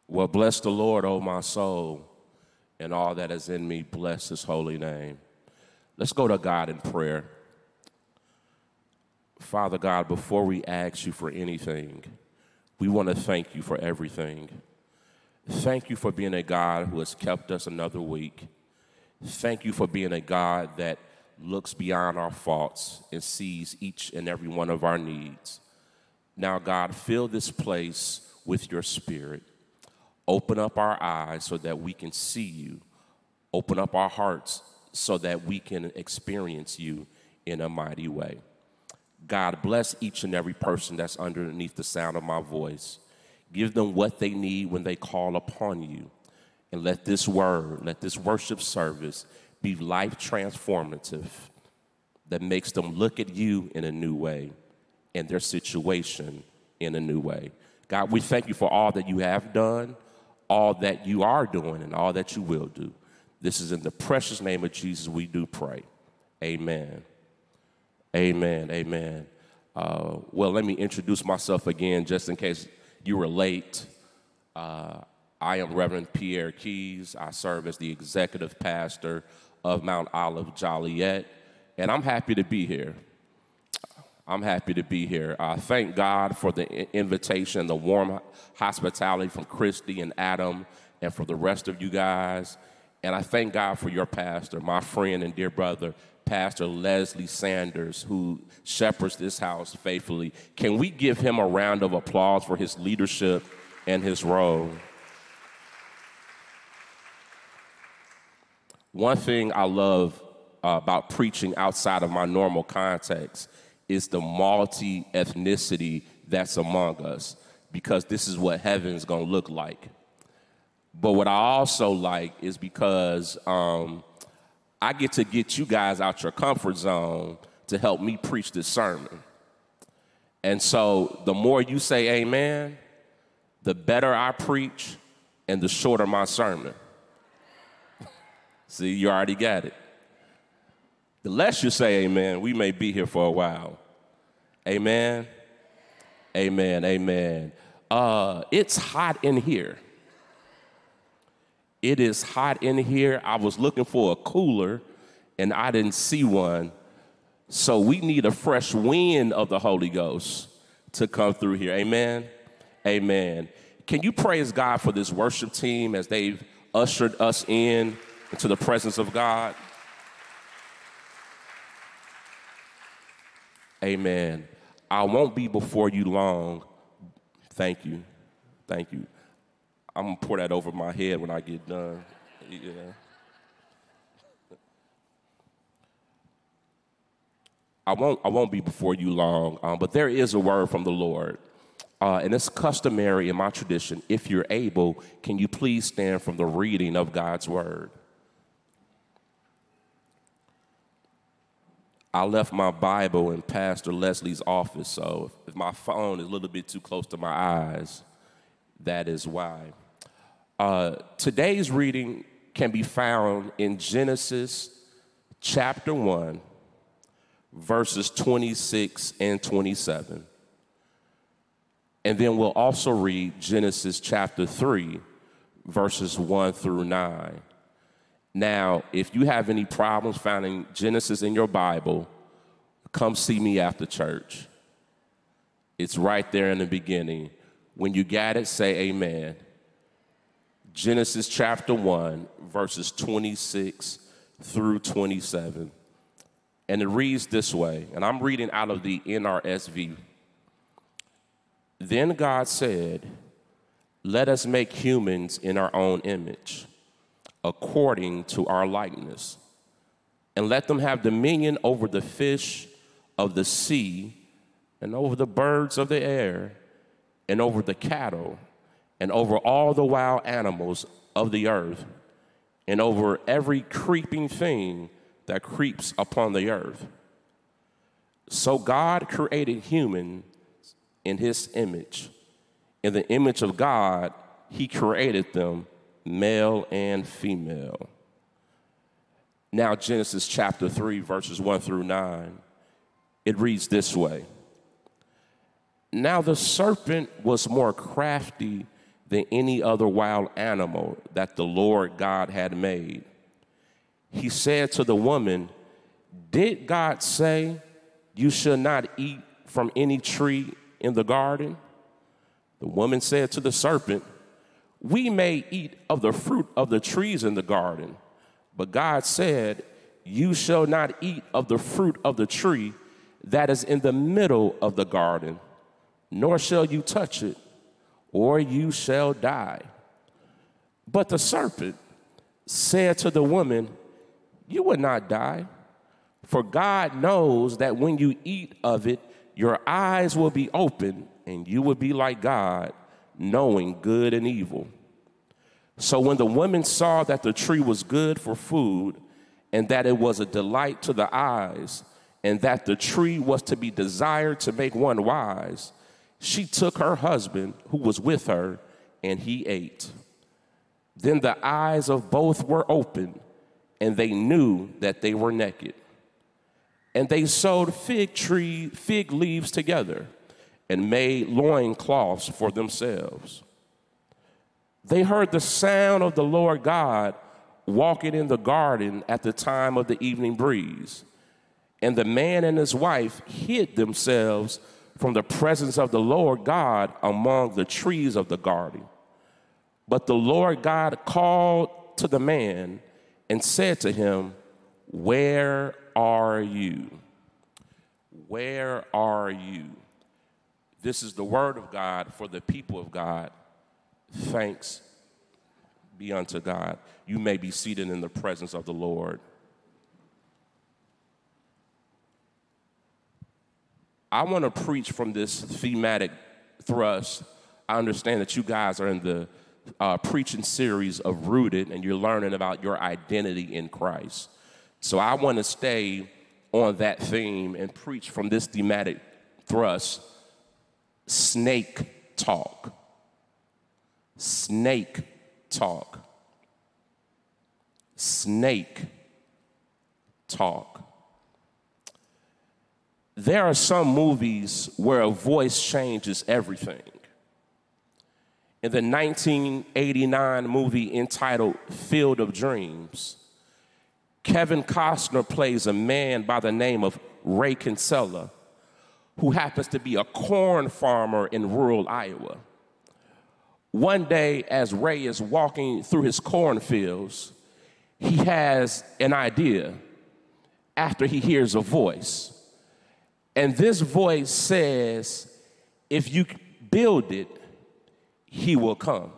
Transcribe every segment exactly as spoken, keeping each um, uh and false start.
Well, bless the Lord, O my soul, and all that is in me, bless his holy name. Let's go to God in prayer. Father God, before we ask you for anything, we want to thank you for everything. Thank you for being a God who has kept us another week. Thank you for being a God that looks beyond our faults and sees each and every one of our needs. Now, God, fill this place with your spirit. Open up our eyes so that we can see you. Open up our hearts so that we can experience you in a mighty way. God, bless each and every person that's underneath the sound of my voice. Give them what they need when they call upon you. And let this word, let this worship service be life transformative that makes them look at you in a new way and their situation in a new way. God, we thank you for all that you have done, all that you are doing, and all that you will do. This is in the precious name of Jesus we do pray. Amen. Amen. Amen. Uh, well, let me introduce myself again just in case you were late. Uh, I am Reverend Pierre Keys. I serve as the executive pastor of Mount Olive Joliet, and I'm happy to be here. I'm happy to be here. I uh, thank God for the invitation, the warm hospitality from Christy and Adam, and for the rest of you guys. And I thank God for your pastor, my friend and dear brother, Pastor Leslie Sanders, who shepherds this house faithfully. Can we give him a round of applause for his leadership and his role? One thing I love uh, about preaching outside of my normal context is the multi-ethnicity that's among us, because this is what heaven's gonna look like. But what I also like is because um, I get to get you guys out your comfort zone to help me preach this sermon. And so the more you say amen, the better I preach and the shorter my sermon. See, you already got it. The less you say amen, we may be here for a while. Amen. Amen. Amen. Uh, it's hot in here. It is hot in here. I was looking for a cooler, and I didn't see one. So we need a fresh wind of the Holy Ghost to come through here. Amen. Amen. Can you praise God for this worship team as they've ushered us in into the presence of God? Amen. I won't be before you long. Thank you. Thank you. I'm going to pour that over my head when I get done. Yeah. I won't, I won't be before you long, um, but there is a word from the Lord. Uh, and it's customary in my tradition. If you're able, can you please stand from the reading of God's word? I left my Bible in Pastor Leslie's office, so if my phone is a little bit too close to my eyes, that is why. Uh, today's reading can be found in Genesis chapter one, verses twenty-six and twenty-seven. And then we'll also read Genesis chapter three, verses one through nine. Now, if you have any problems finding Genesis in your Bible, come see me after church. It's right there in the beginning. When you got it, say amen. Genesis chapter one, verses twenty-six through twenty-seven. And it reads this way, and I'm reading out of the N R S V. Then God said, "Let us make humans in our own image, according to our likeness, and let them have dominion over the fish of the sea, and over the birds of the air, and over the cattle, and over all the wild animals of the earth, and over every creeping thing that creeps upon the earth." So God created humans in his image. In the image of God, he created them, male and female. Now, Genesis chapter three, verses one through nine, it reads this way. Now the serpent was more crafty than any other wild animal that the Lord God had made. He said to the woman, "Did God say you should not eat from any tree in the garden?" The woman said to the serpent, "We may eat of the fruit of the trees in the garden, but God said, you shall not eat of the fruit of the tree that is in the middle of the garden, nor shall you touch it, or you shall die." But the serpent said to the woman, "You will not die, for God knows that when you eat of it, your eyes will be open, and you will be like God, knowing good and evil." So when the woman saw that the tree was good for food, and that it was a delight to the eyes, and that the tree was to be desired to make one wise, she took her husband who was with her, and he ate. Then the eyes of both were opened, and they knew that they were naked. And they sewed fig tree, fig leaves together, and made loincloths for themselves. They heard the sound of the Lord God walking in the garden at the time of the evening breeze. And the man and his wife hid themselves from the presence of the Lord God among the trees of the garden. But the Lord God called to the man and said to him, "Where are you? Where are you?" This is the word of God for the people of God. Thanks be unto God. You may be seated in the presence of the Lord. I want to preach from this thematic thrust. I understand that you guys are in the uh, preaching series of Rooted, and you're learning about your identity in Christ. So I want to stay on that theme and preach from this thematic thrust, snake talk. Snake talk. Snake talk. There are some movies where a voice changes everything. In the nineteen eighty-nine movie entitled Field of Dreams, Kevin Costner plays a man by the name of Ray Kinsella, who happens to be a corn farmer in rural Iowa. One day, as Ray is walking through his cornfields, he has an idea after he hears a voice. And this voice says, if you build it, he will come.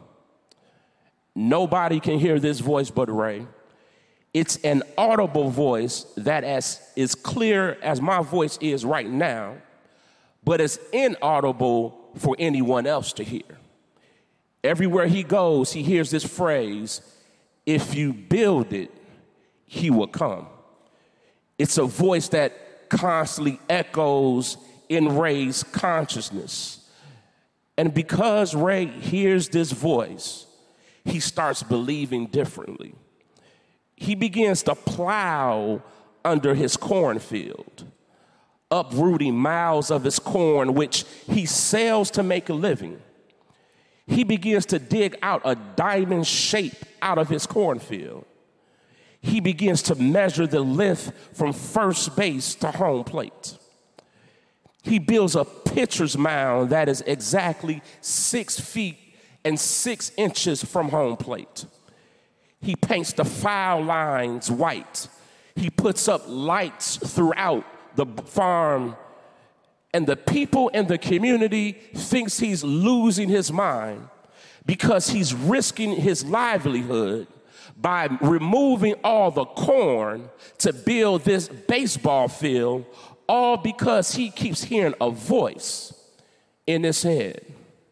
Nobody can hear this voice but Ray. It's an audible voice that is as clear as my voice is right now, but it's inaudible for anyone else to hear. Everywhere he goes, he hears this phrase, if you build it, he will come. It's a voice that constantly echoes in Ray's consciousness. And because Ray hears this voice, he starts believing differently. He begins to plow under his cornfield, uprooting miles of his corn, which he sells to make a living. He begins to dig out a diamond shape out of his cornfield. He begins to measure the length from first base to home plate. He builds a pitcher's mound that is exactly six feet and six inches from home plate. He paints the foul lines white. He puts up lights throughout the farm, and the people in the community thinks he's losing his mind because he's risking his livelihood by removing all the corn to build this baseball field, all because he keeps hearing a voice in his head.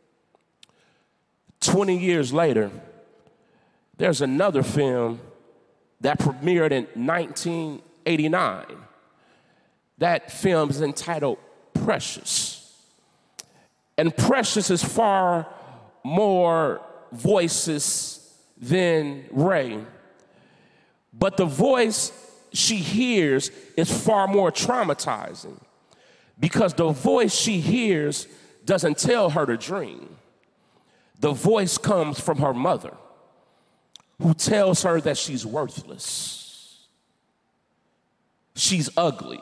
twenty years later, there's another film that premiered in nineteen eighty-nine. That film is entitled Precious. And Precious is far more voices than Ray. But the voice she hears is far more traumatizing because the voice she hears doesn't tell her to dream. The voice comes from her mother, who tells her that she's worthless, she's ugly,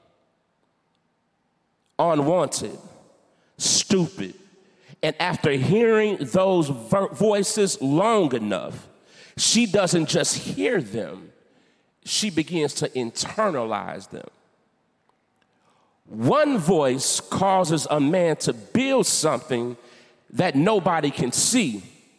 unwanted, stupid. And after hearing those vo- voices long enough, she doesn't just hear them, she begins to internalize them. One voice causes a man to build something that nobody can see.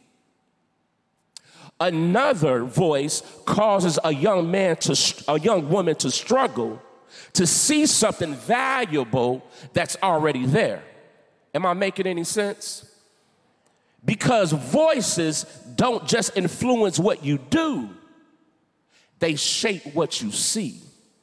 Another voice causes a young man to, a young woman to struggle to see something valuable that's already there. Am I making any sense? Because voices don't just influence what you do, they shape what you see.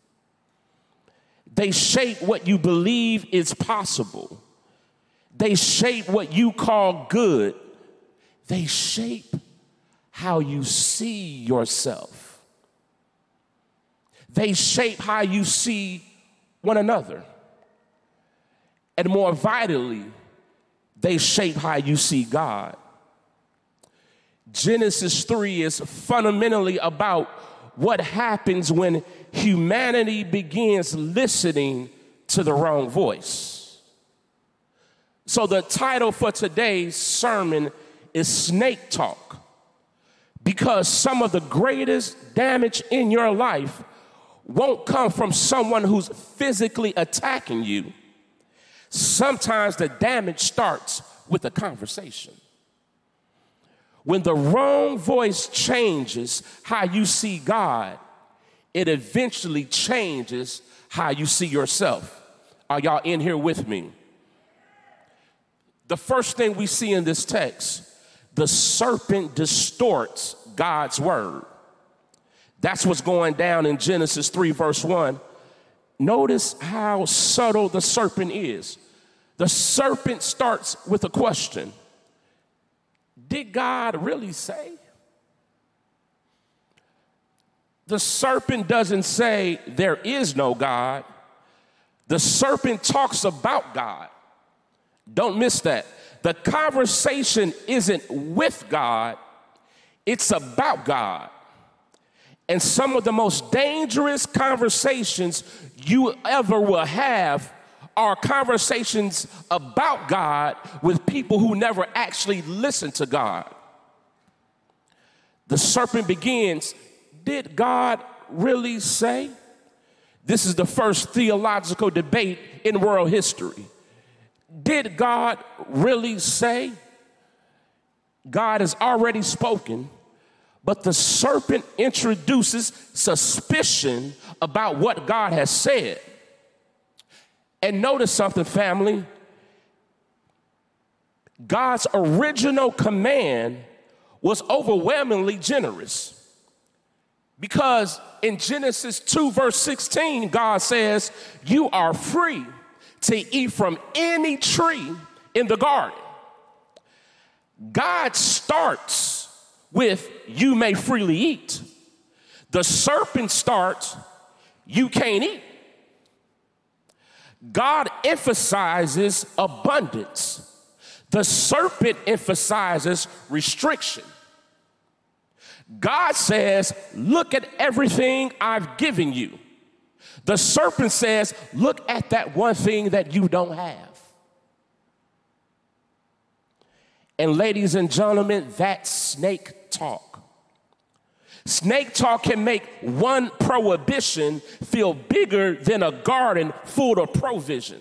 They shape what you believe is possible. They shape what you call good. They shape how you see yourself. They shape how you see one another. And more vitally, they shape how you see God. Genesis three is fundamentally about what happens when humanity begins listening to the wrong voice. So the title for today's sermon is Snake Talk, because some of the greatest damage in your life won't come from someone who's physically attacking you. Sometimes the damage starts with a conversation. When the wrong voice changes how you see God, it eventually changes how you see yourself. Are y'all in here with me? The first thing we see in this text, the serpent distorts God's word. That's what's going down in Genesis three, verse one. Notice how subtle the serpent is. The serpent starts with a question. Did God really say? The serpent doesn't say there is no God. The serpent talks about God. Don't miss that. The conversation isn't with God, it's about God. And some of the most dangerous conversations you ever will have are conversations about God with people who never actually listen to God. The serpent begins, did God really say? This is the first theological debate in world history. Did God really say? God has already spoken, but the serpent introduces suspicion about what God has said. And notice something, family. God's original command was overwhelmingly generous. Because in Genesis two, verse sixteen, God says, you are free to eat from any tree in the garden. God starts with, you may freely eat. The serpent starts, you can't eat. God emphasizes abundance. The serpent emphasizes restriction. God says, look at everything I've given you. The serpent says, look at that one thing that you don't have. And ladies and gentlemen, that's snake talk. Snake talk can make one prohibition feel bigger than a garden full of provision.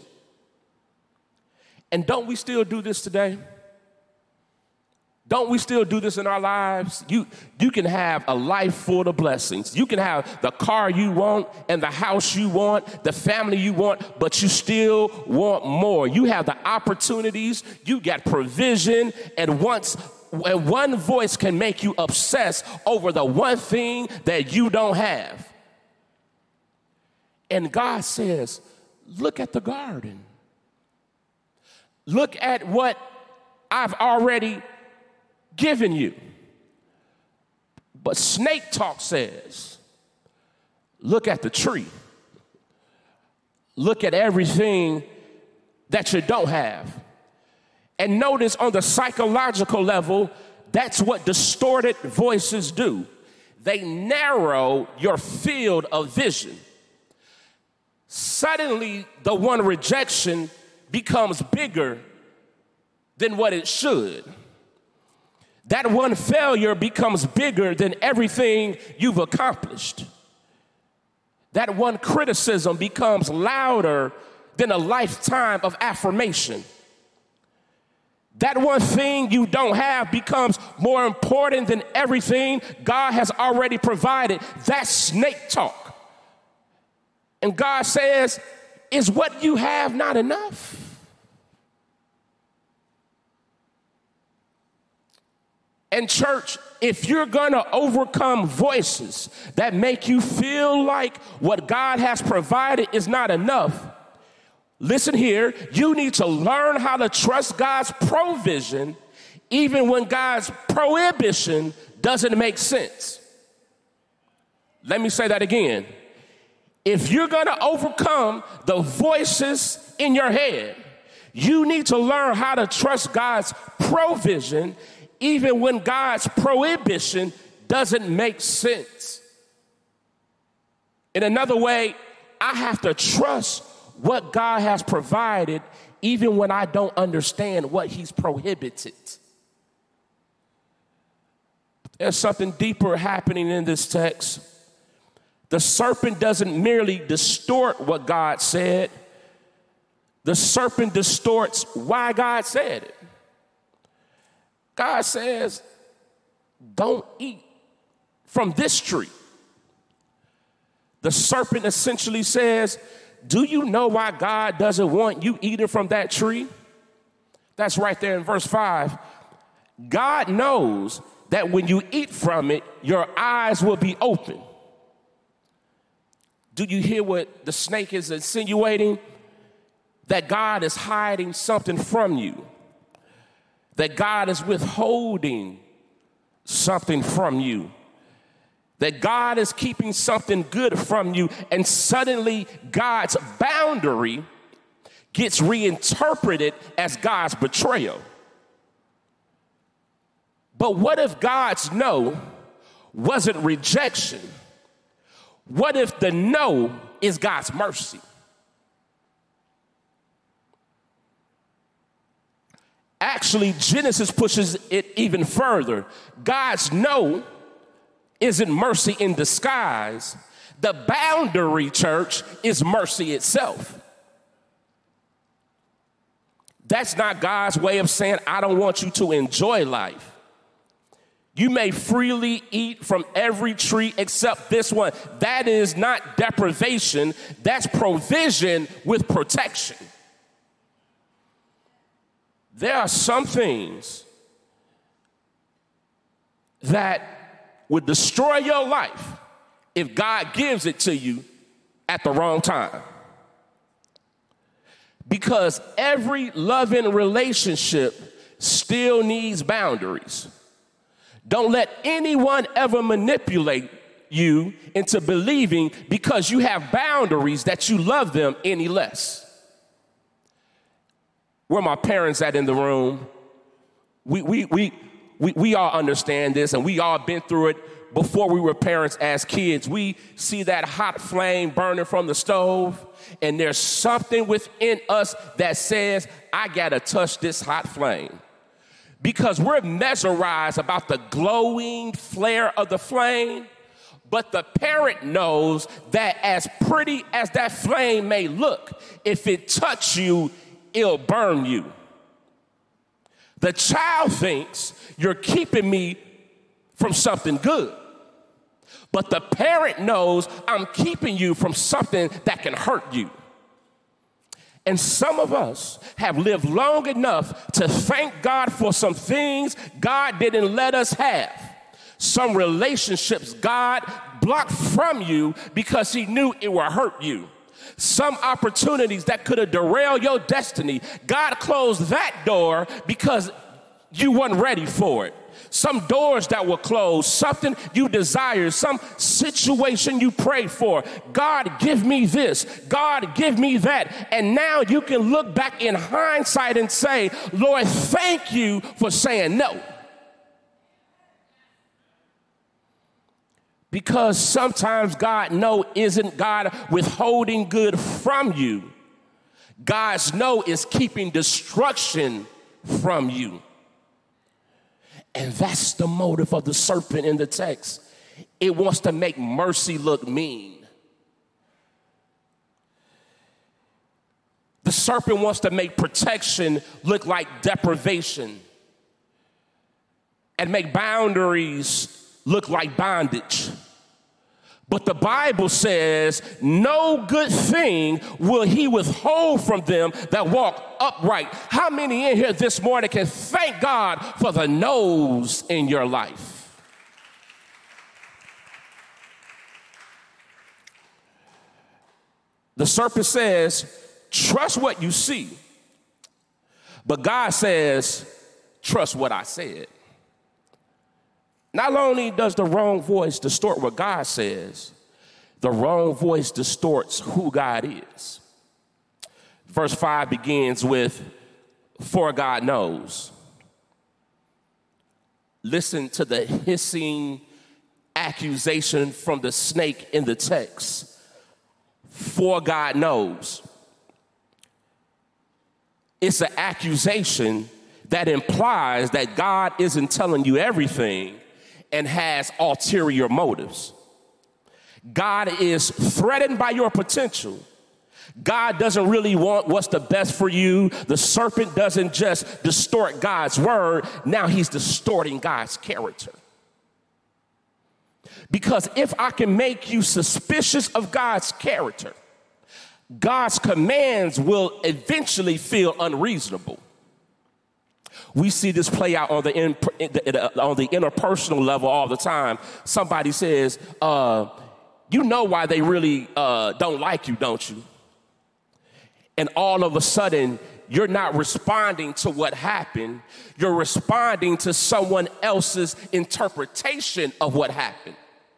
And don't we still do this today? Don't we still do this in our lives? You, you can have a life full of blessings. You can have the car you want and the house you want, the family you want, but you still want more. You have the opportunities, you got provision, and once and one voice can make you obsess over the one thing that you don't have. And God says, look at the garden. Look at what I've already given you. But snake talk says, look at the tree. Look at everything that you don't have. And notice on the psychological level, that's what distorted voices do. They narrow your field of vision. Suddenly, the one rejection becomes bigger than what it should. That one failure becomes bigger than everything you've accomplished. That one criticism becomes louder than a lifetime of affirmation. That one thing you don't have becomes more important than everything God has already provided. That's snake talk. And God says, is what you have not enough? And church, if you're gonna overcome voices that make you feel like what God has provided is not enough, listen here, you need to learn how to trust God's provision even when God's prohibition doesn't make sense. Let me say that again. If you're gonna overcome the voices in your head, you need to learn how to trust God's provision even when God's prohibition doesn't make sense. In another way, I have to trust what God has provided even when I don't understand what he's prohibited. There's something deeper happening in this text. The serpent doesn't merely distort what God said. The serpent distorts why God said it. God says, don't eat from this tree. The serpent essentially says, do you know why God doesn't want you eating from that tree? That's right there in verse five. God knows that when you eat from it, your eyes will be open. Do you hear what the snake is insinuating? That God is hiding something from you. That God is withholding something from you. That God is keeping something good from you, and suddenly God's boundary gets reinterpreted as God's betrayal. But what if God's no wasn't rejection? What if the no is God's mercy? Actually, Genesis pushes it even further. God's no isn't mercy in disguise. The boundary, church, is mercy itself. That's not God's way of saying, I don't want you to enjoy life. You may freely eat from every tree except this one. That is not deprivation. That's provision with protection. There are some things that would destroy your life if God gives it to you at the wrong time. Because every loving relationship still needs boundaries. Don't let anyone ever manipulate you into believing because you have boundaries that you love them any less. Where my parents at in the room, we, we, we, we, we all understand this, and we all been through it before we were parents as kids. We see that hot flame burning from the stove, and there's something within us that says, I gotta touch this hot flame. Because we're mesmerized about the glowing flare of the flame, but the parent knows that as pretty as that flame may look, if it touches you, it'll burn you. The child thinks you're keeping me from something good, but the parent knows I'm keeping you from something that can hurt you. And some of us have lived long enough to thank God for some things God didn't let us have. Some relationships God blocked from you because he knew it would hurt you. Some opportunities that could have derailed your destiny, God closed that door because you weren't ready for it. some doors that were closed, something you desired, some situation you prayed for. God, give me this. God, give me that. And now you can look back in hindsight and say, Lord, thank you for saying no. Because sometimes God no isn't God withholding good from you. God's no is keeping destruction from you. And that's the motive of the serpent in the text. It wants to make mercy look mean. The serpent wants to make protection look like deprivation and make boundaries look like bondage. But the Bible says, no good thing will he withhold from them that walk upright. How many in here this morning can thank God for the no's in your life? The serpent says, trust what you see. But God says, trust what I said. Not only does the wrong voice distort what God says, the wrong voice distorts who God is. Verse five begins with, for God knows. Listen to the hissing accusation from the snake in the text. For God knows. It's an accusation that implies that God isn't telling you everything and has ulterior motives. God is threatened by your potential. God doesn't really want what's the best for you. The serpent doesn't just distort God's word. Now he's distorting God's character. Because if I can make you suspicious of God's character, God's commands will eventually feel unreasonable. We see this play out on the, in, on the interpersonal level all the time. Somebody says, uh, you know why they really uh, don't like you, don't you? And all of a sudden, you're not responding to what happened. You're responding to someone else's interpretation of what happened.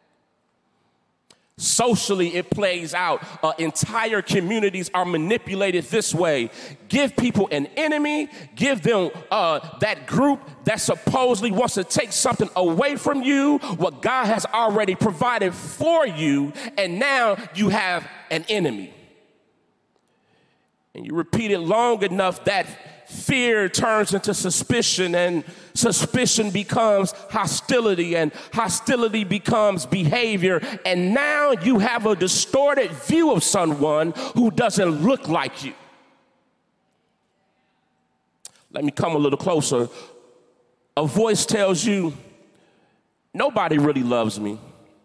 Socially, it plays out. Uh, entire communities are manipulated this way. Give people an enemy, give them uh, that group that supposedly wants to take something away from you, what God has already provided for you, and now you have an enemy. And you repeat it long enough, that fear turns into suspicion, and suspicion becomes hostility, and hostility becomes behavior. And now you have a distorted view of someone who doesn't look like you. Let me come a little closer. A voice tells you, nobody really loves me.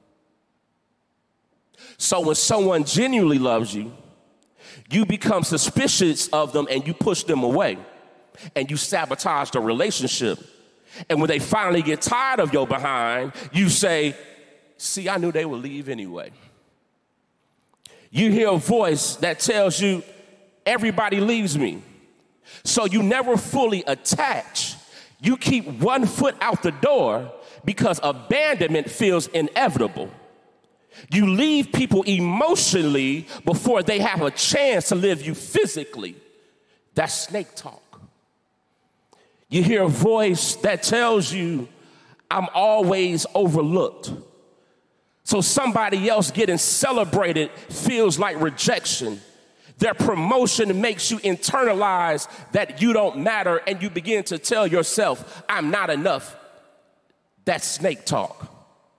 So when someone genuinely loves you, you become suspicious of them and you push them away and you sabotage the relationship. And when they finally get tired of your behind, you say, see, I knew they would leave anyway. You hear a voice that tells you, everybody leaves me. So you never fully attach. You keep one foot out the door because abandonment feels inevitable. You leave people emotionally before they have a chance to leave you physically. That's snake talk. You hear a voice that tells you, I'm always overlooked. So somebody else getting celebrated feels like rejection. Their promotion makes you internalize that you don't matter, and you begin to tell yourself, I'm not enough. That's snake talk.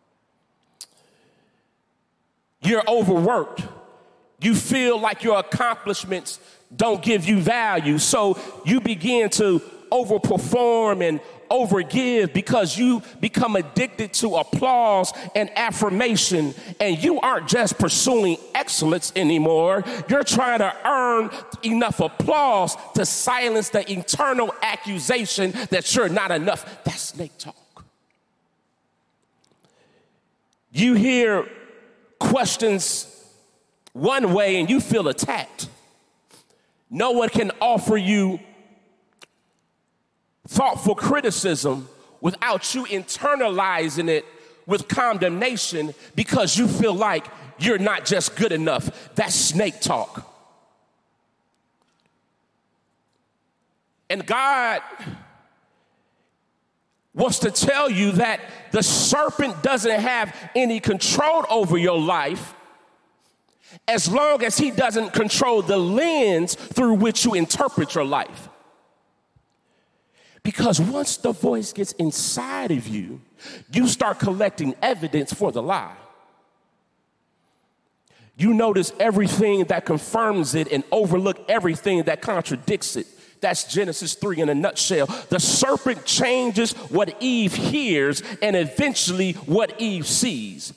You're overworked. You feel like your accomplishments don't give you value. So you begin to overperform and overgive because you become addicted to applause and affirmation. And you aren't just pursuing excellence anymore. You're trying to earn enough applause to silence the internal accusation that you're not enough. That's snake talk. You hear questions one way and you feel attacked. No one can offer you thoughtful criticism without you internalizing it with condemnation because you feel like you're not just good enough. That's snake talk. And God wants to tell you that the serpent doesn't have any control over your life as long as he doesn't control the lens through which you interpret your life. Because once the voice gets inside of you, you start collecting evidence for the lie. You notice everything that confirms it and overlook everything that contradicts it. That's Genesis three in a nutshell. The serpent changes what Eve hears and eventually what Eve sees.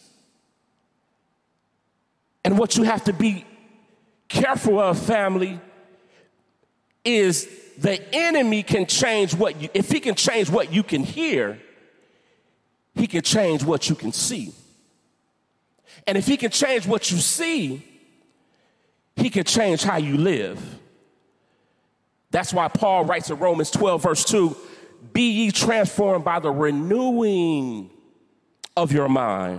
And what you have to be careful of, family, is the enemy can change what you, if he can change what you can hear, he can change what you can see. And if he can change what you see, he can change how you live. That's why Paul writes in Romans twelve, verse two, be ye transformed by the renewing of your mind.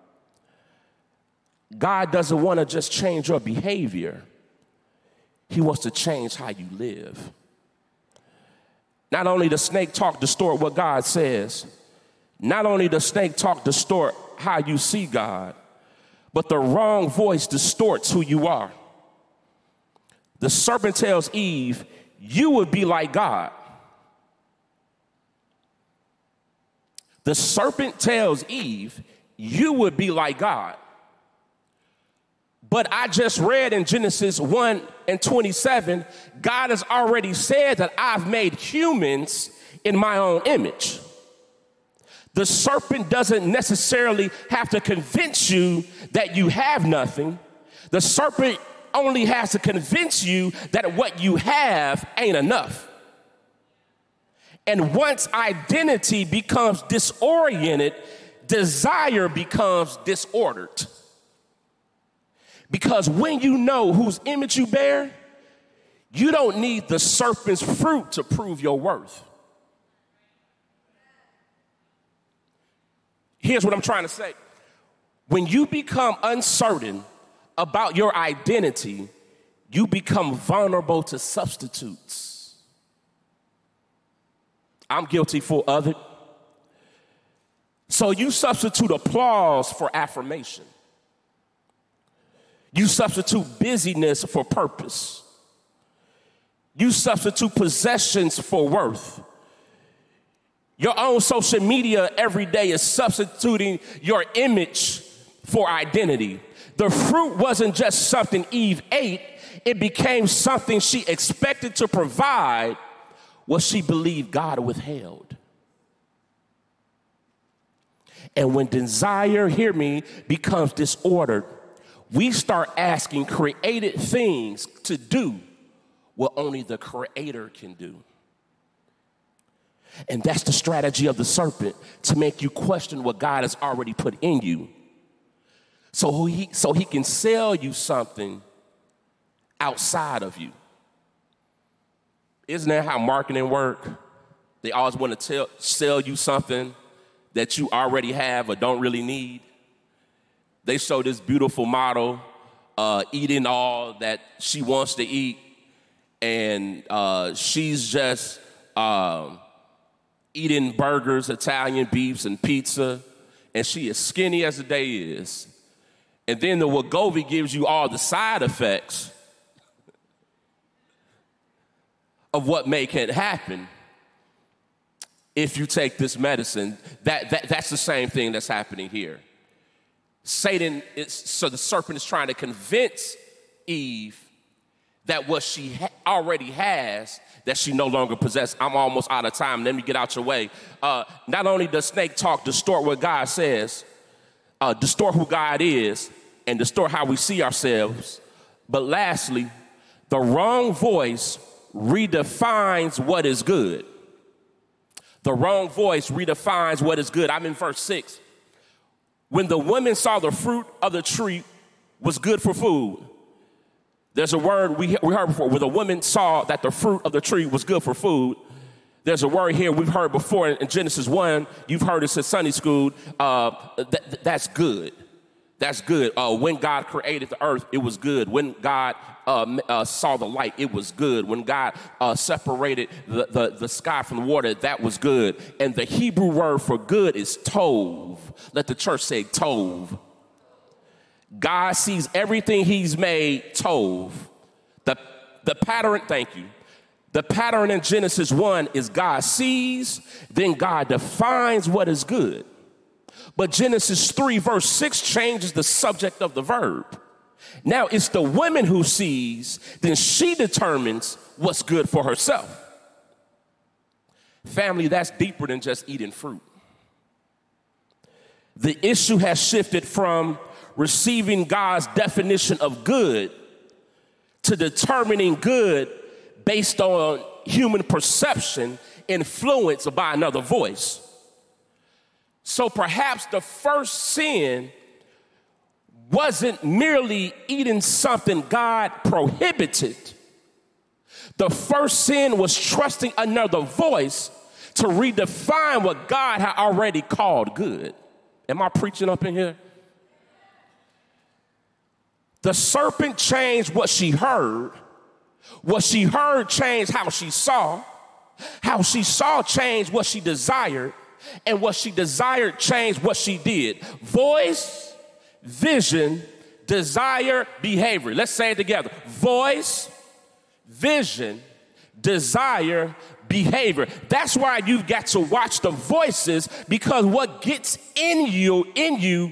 God doesn't want to just change your behavior. He wants to change how you live. Not only does snake talk distort what God says, not only does snake talk distort how you see God, but the wrong voice distorts who you are. The serpent tells Eve, you would be like God. The serpent tells Eve, you would be like God. But I just read in Genesis one and twenty-seven, God has already said that I've made humans in my own image. The serpent doesn't necessarily have to convince you that you have nothing. The serpent only has to convince you that what you have ain't enough. And once identity becomes disoriented, desire becomes disordered. Because when you know whose image you bear, you don't need the serpent's fruit to prove your worth. Here's what I'm trying to say. When you become uncertain about your identity, you become vulnerable to substitutes. I'm guilty full of it. So you substitute applause for affirmation. You substitute busyness for purpose. You substitute possessions for worth. Your own social media every day is substituting your image for identity. The fruit wasn't just something Eve ate, it became something she expected to provide what she believed God withheld. And when desire, hear me, becomes disordered, we start asking created things to do what only the Creator can do. And that's the strategy of the serpent, to make you question what God has already put in you. So he, so he can sell you something outside of you. Isn't that how marketing work? They always want to tell, sell you something that you already have or don't really need. They show this beautiful model uh, eating all that she wants to eat, and uh, she's just um, eating burgers, Italian beefs, and pizza, and she is skinny as the day is. And then the Wegovy gives you all the side effects of what may can happen if you take this medicine. That, that that's the same thing that's happening here. Satan is, so the serpent is trying to convince Eve that what she ha- already has, that she no longer possesses. I'm almost out of time. Let me get out your way. Uh, not only does snake talk distort what God says, uh, distort who God is, and distort how we see ourselves, but lastly, the wrong voice redefines what is good. The wrong voice redefines what is good. I'm in verse six. When the woman saw the fruit of the tree was good for food. There's a word we, we heard before. When the woman saw that the fruit of the tree was good for food, There's a word here we've heard before in Genesis one. You've heard it since Sunday school. Uh, th- that's good. That's good. Uh, when God created the earth, it was good. When God uh, uh, saw the light, it was good. When God uh, separated the, the, the sky from the water, that was good. And the Hebrew word for good is tov. Let the church say tov. God sees everything he's made tov. The, the pattern, thank you. The pattern in Genesis one is God sees, then God defines what is good. But Genesis three verse six changes the subject of the verb. Now it's the woman who sees, then she determines what's good for herself. Family, that's deeper than just eating fruit. The issue has shifted from receiving God's definition of good to determining good based on human perception influenced by another voice. So perhaps the first sin wasn't merely eating something God prohibited. The first sin was trusting another voice to redefine what God had already called good. Am I preaching up in here? The serpent changed what she heard. What she heard changed how she saw. How she saw changed what she desired. And what she desired changed what she did. Voice, vision, desire, behavior. Let's say it together. Voice, vision, desire, behavior. That's why you've got to watch the voices, because what gets in you, in you,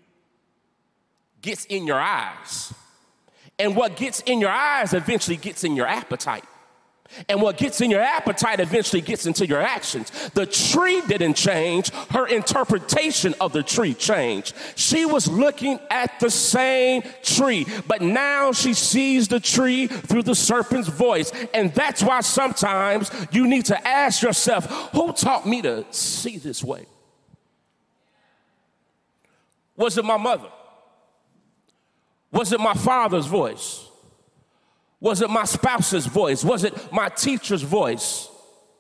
gets in your eyes. And what gets in your eyes eventually gets in your appetite. And what gets in your appetite eventually gets into your actions. The tree didn't change. Her interpretation of the tree changed. She was looking at the same tree, but now she sees the tree through the serpent's voice. And that's why sometimes you need to ask yourself, who taught me to see this way? Was it my mother? Was it my father's voice? Was it my spouse's voice? Was it my teacher's voice?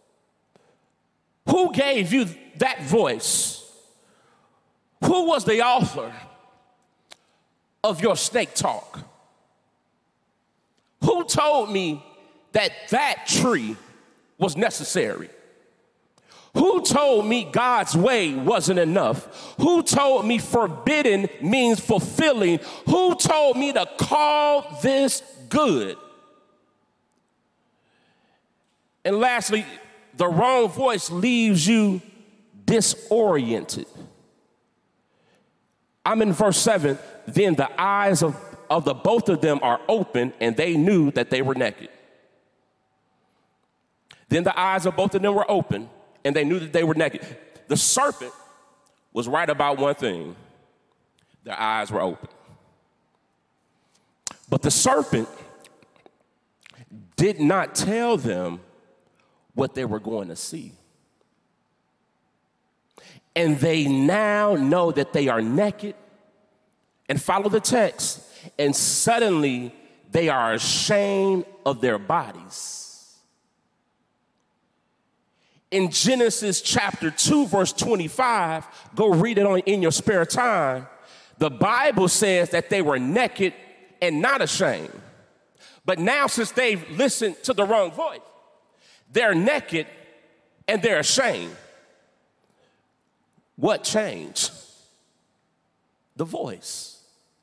Who gave you that voice? Who was the author of your snake talk? Who told me that that tree was necessary? Who told me God's way wasn't enough? Who told me forbidden means fulfilling? Who told me to call this good? And lastly, the wrong voice leaves you disoriented. I'm in verse seven. Then the eyes of, of the both of them are open, and they knew that they were naked. Then the eyes of both of them were open, and they knew that they were naked. The serpent was right about one thing. Their eyes were open. But the serpent did not tell them what they were going to see. And they now know that they are naked. And follow the text. And suddenly they are ashamed of their bodies. In Genesis chapter two, verse twenty-five, go read it on in your spare time. The Bible says that they were naked and not ashamed. But now, since they've listened to the wrong voice, they're naked and they're ashamed. What changed? The voice.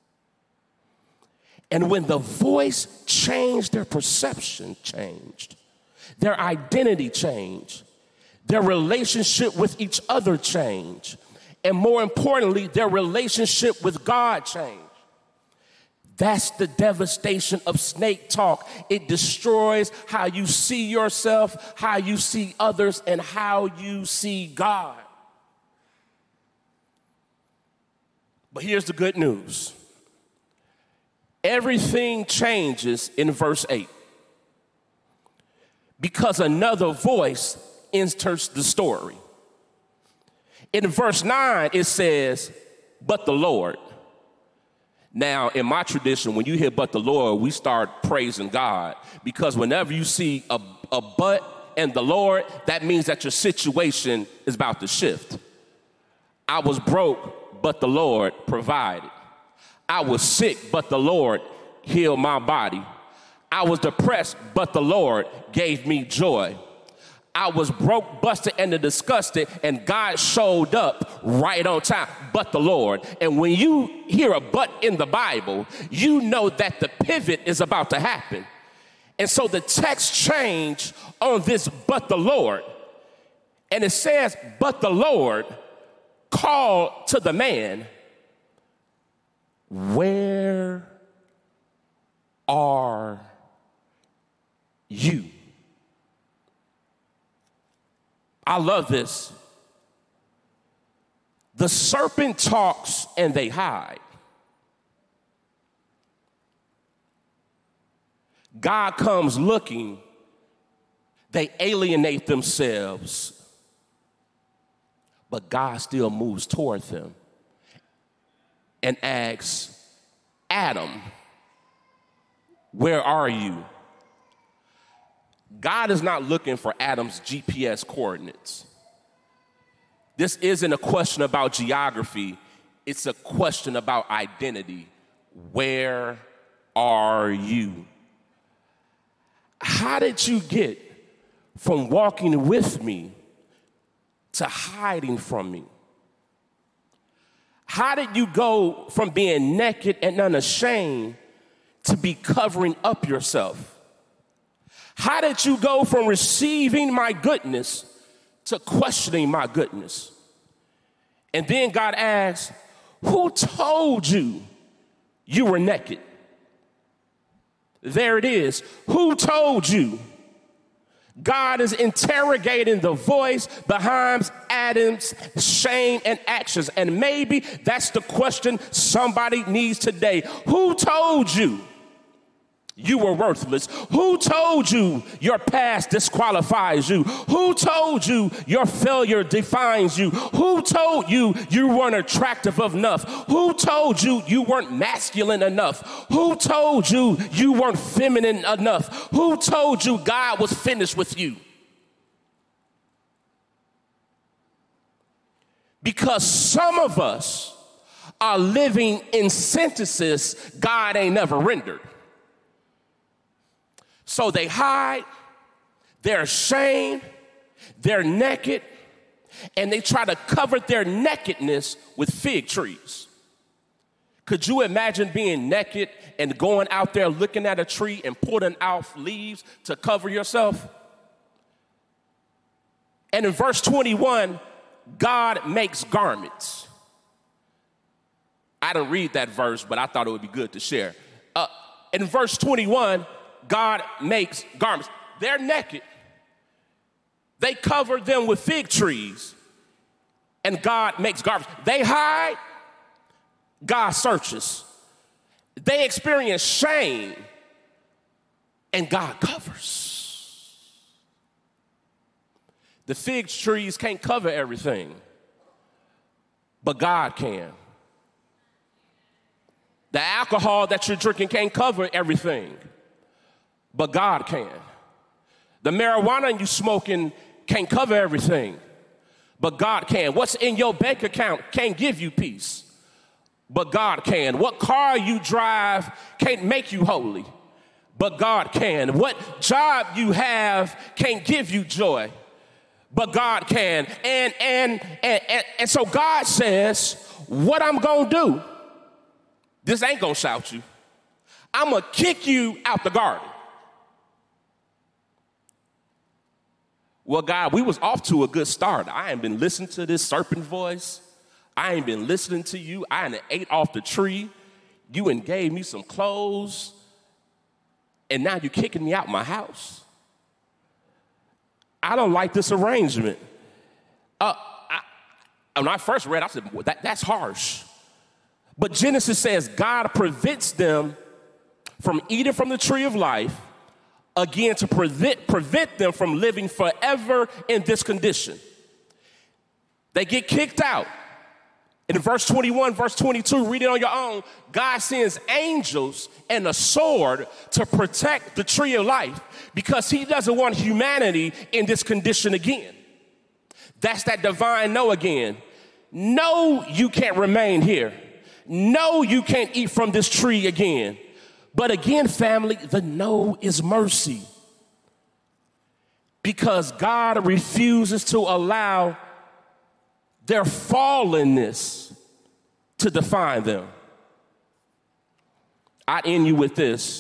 And when the voice changed, their perception changed. Their identity changed. Their relationship with each other changed. And more importantly, their relationship with God changed. That's the devastation of snake talk. It destroys how you see yourself, how you see others, and how you see God. But here's the good news. Everything changes in verse eight. Because another voice enters the story. In verse nine, it says, but the Lord. Now, in my tradition, when you hear but the Lord, we start praising God. Because whenever you see a, a but in the Lord, that means that your situation is about to shift. I was broke, but the Lord provided. I was sick, but the Lord healed my body. I was depressed, but the Lord gave me joy. I was broke, busted, and disgusted, and God showed up right on time, but the Lord. And when you hear a but in the Bible, you know that the pivot is about to happen. And so the text changed on this but the Lord. And it says, but the Lord called to the man, where are you? I love this. The serpent talks and they hide. God comes looking, they alienate themselves, but God still moves toward them and asks, Adam, where are you? God is not looking for Adam's G P S coordinates. This isn't a question about geography. It's a question about identity. Where are you? How did you get from walking with me to hiding from me? How did you go from being naked and unashamed to be covering up yourself? How did you go from receiving my goodness to questioning my goodness? And then God asks, who told you you were naked? There it is. Who told you? God is interrogating the voice behind Adam's shame and actions. And maybe that's the question somebody needs today. Who told you you were worthless? Who told you your past disqualifies you? Who told you your failure defines you? Who told you you weren't attractive enough? Who told you you weren't masculine enough? Who told you you weren't feminine enough? Who told you God was finished with you? Because some of us are living in sentences God ain't never rendered. So they hide, they're ashamed, they're naked, and they try to cover their nakedness with fig trees. Could you imagine being naked and going out there looking at a tree and pulling out leaves to cover yourself? And in verse twenty-one, God makes garments. I didn't read that verse, but I thought it would be good to share. Uh, in verse twenty-one, God makes garments. They're naked. They cover them with fig trees, and God makes garments. They hide, God searches. They experience shame, and God covers. The fig trees can't cover everything, but God can. The alcohol that you're drinking can't cover everything, but God can. The marijuana you smoking can't cover everything, but God can. What's in your bank account can't give you peace, but God can. What car you drive can't make you holy, but God can. What job you have can't give you joy, but God can. And, and, and, and, and so God says, what I'm gonna do, this ain't gonna shout you. I'm gonna kick you out the garden. Well, God, we was off to a good start. I ain't been listening to this serpent voice. I ain't been listening to you. I ain't ate off the tree. You and gave me some clothes. And now you're kicking me out my house. I don't like this arrangement. Uh, I, when I first read, I said, well, that, that's harsh. But Genesis says God prevents them from eating from the tree of life, again, to prevent, prevent them from living forever in this condition. They get kicked out. In verse twenty-one, verse twenty-two, read it on your own. God sends angels and a sword to protect the tree of life because he doesn't want humanity in this condition again. That's that divine no again. No, you can't remain here. No, you can't eat from this tree again. But again, family, the no is mercy. Because God refuses to allow their fallenness to define them. I end you with this.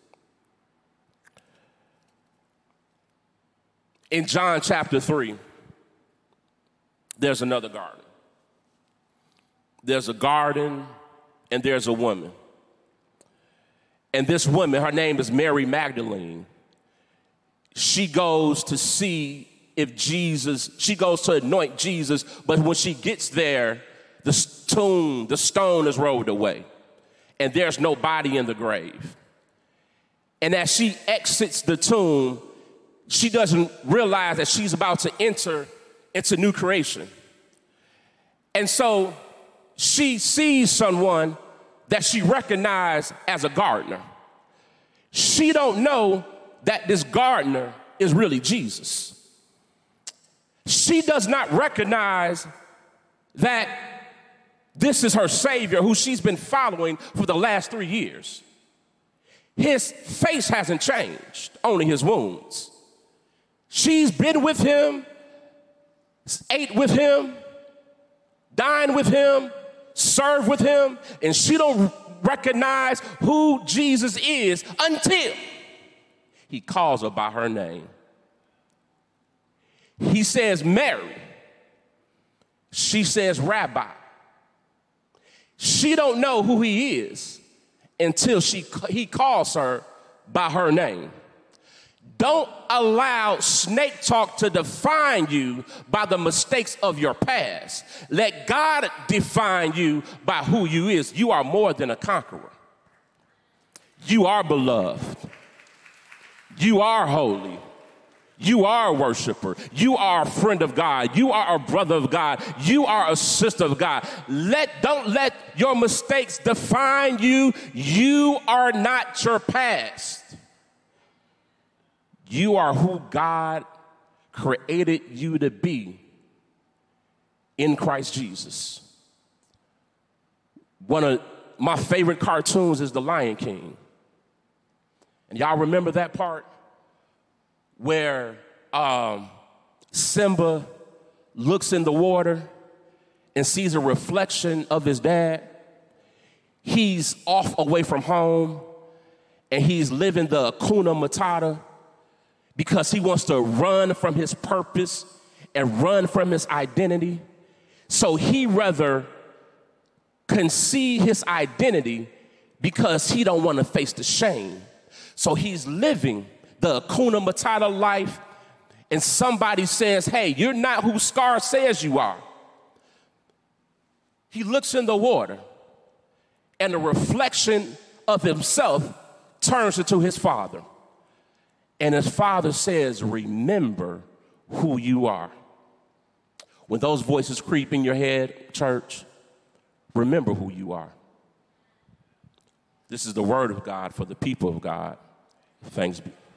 In John chapter three, there's another garden. There's a garden and there's a woman. And this woman, her name is Mary Magdalene. She goes to see if Jesus, she goes to anoint Jesus, but when she gets there, the tomb, the stone is rolled away, and there's no body in the grave. And as she exits the tomb, she doesn't realize that she's about to enter into new creation. And so she sees someone that she recognized as a gardener. She don't know that this gardener is really Jesus. She does not recognize that this is her Savior who she's been following for the last three years. His face hasn't changed, only his wounds. She's been with him, ate with him, dined with him, served with him, and she don't recognize who Jesus is until he calls her by her name. He says, Mary. She says, Rabbi. She don't know who he is until she, he calls her by her name. Don't allow snake talk to define you by the mistakes of your past. Let God define you by who you is. You are more than a conqueror. You are beloved. You are holy. You are a worshiper. You are a friend of God. You are a brother of God. You are a sister of God. Let, don't let your mistakes define you. You are not your past. You are who God created you to be in Christ Jesus. One of my favorite cartoons is The Lion King. And y'all remember that part where um, Simba looks in the water and sees a reflection of his dad? He's off away from home and he's living the Hakuna Matata because he wants to run from his purpose and run from his identity. So he rather concede his identity because he don't want to face the shame. So he's living the Hakuna Matata life, and somebody says, hey, you're not who Scar says you are. He looks in the water, and the reflection of himself turns into his father. And his father says, remember who you are. When those voices creep in your head, church, remember who you are. This is the word of God for the people of God. Thanks be.